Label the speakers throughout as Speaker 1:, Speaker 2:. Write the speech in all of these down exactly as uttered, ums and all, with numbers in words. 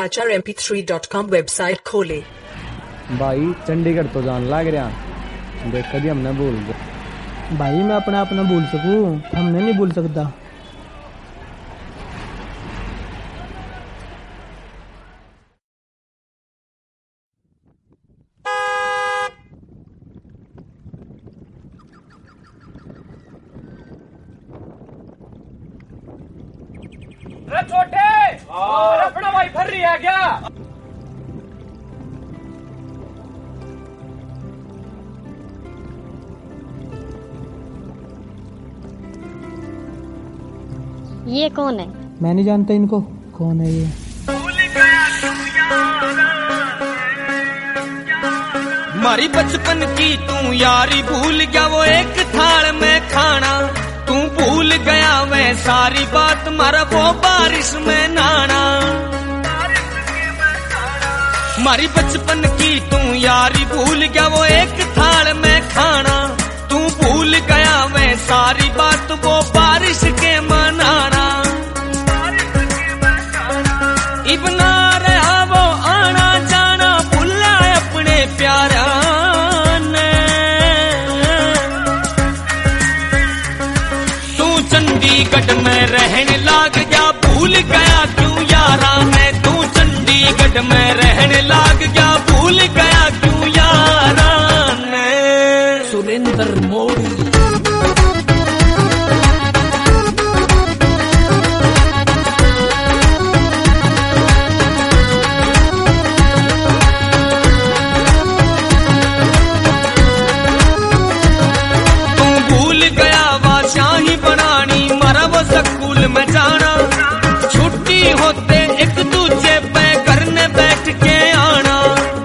Speaker 1: H R M P three dot com website खोले।
Speaker 2: भाई चंडीगढ़ तो जान लग रहा देख कभी हमने भूल गए।
Speaker 3: भाई मैं अपना अपना भूल सकूं, हमने नहीं भूल सकता।
Speaker 4: अरे छोटे अपना भाई भर रही है क्या?
Speaker 5: ये कौन है?
Speaker 3: मैं नहीं जानता इनको, कौन है ये?
Speaker 6: मारी बचपन की तू यारी भूल गया वो एक थाल में खाना, तू भूल गया मैं सारी बात मारा वो बारिश में नहाना। मारी बचपन की तू यारी भूल गया वो एक थाल में खाना, तू भूल गया मैं सारी बात वो बारिश के मनाना। इबना रहा वो आना जाना भूला अपने प्यारा ने। तू चंडीगढ़ में रहने लग गया भूल गया क्यों यारा ने। तू चंडीगढ़ में रहने लग गया भूल गया क्यों यारा ने।
Speaker 4: सुरेंद्र मोदी
Speaker 6: स्कूल में जाना, छुट्टी होते एक दूजे पे करने बैठ के आना।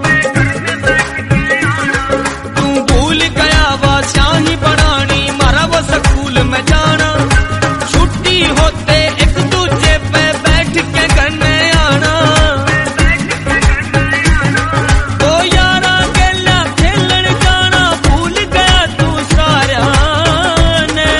Speaker 6: तू भूल गया वो शाही बनानी मारा वो स्कूल में जाना, छुट्टी होते एक दूजे पे बैठ के करने आना। तो यारा गेला खेलन जाना भूल गया तू सारा ने।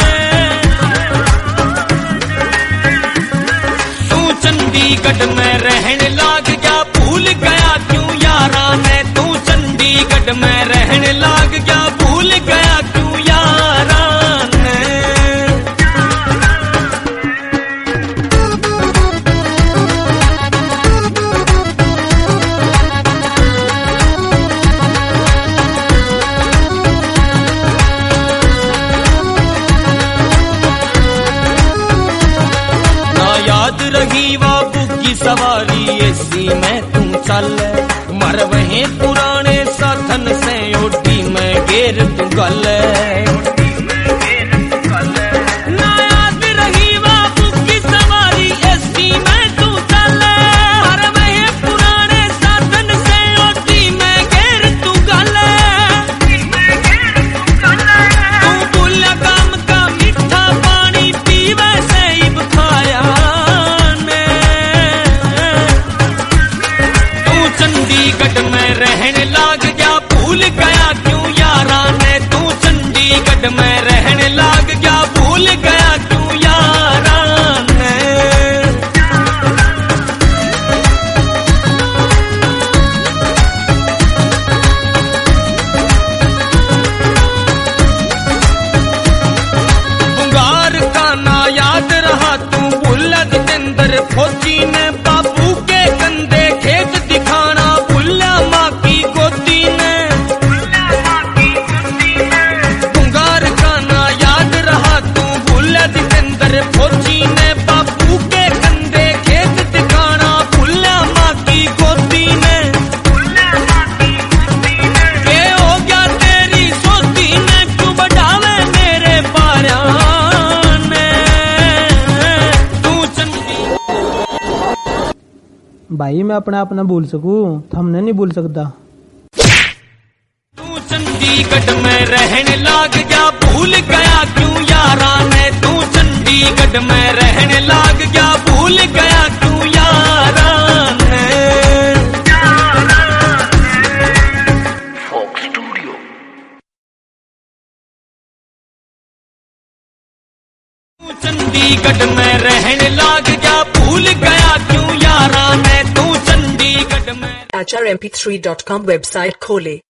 Speaker 6: चंडीगढ़ में रहने लग गया भूल गया क्यों यारा ने। तू चंडीगढ़ में रहने लग गया भूल गया क्यों यारा ने। ना याद रही वो की सवारी एसी में तू चल, मर वहीं पुराने साधन से ओटी में घेर तू गल। ना याद रही बाबू की सवारी एसी में तू चल, मर वहीं पुराने साधन से ओटी में घेर तू गल। तू भूला काम का मीठा पानी पीवे से ही बुखाया। चंडीगढ़ में रहने लग गया भूल गया क्यों यारा ने। तू चंडीगढ़ में रहने लग गया भूल गया क्यों यारा ने। बुंगार का ना याद रहा तू भूला जितेंद्र फौजी ने। बाबू के कंधे खेत दिखाना भूला माँ की गोदी ने। बुंगार का ना याद रहा तू भूला जितेंद्र फौजी ने। बाबू के कंधे खेत दिखाना भूला माँ की गोदी ने। ये हो गया तेरी सोती ने क्यों बढ़ावे मेरे पारा ने। तू चंडी
Speaker 3: भाई मैं अपना अपना भूल सकूं, हमने नहीं भूल सकता।
Speaker 6: तू चंडीगढ़ में रहने लग गया भूल गया क्यों यारा ने। तू चंडीगढ़ में रहने लग गया भूल गया क्यों यारा ने। तू चंडीगढ़ में रहने लग गया भूल गया क्यों यारा ने। तू चंडीगढ़
Speaker 1: समाचार M P three dot com website खोले।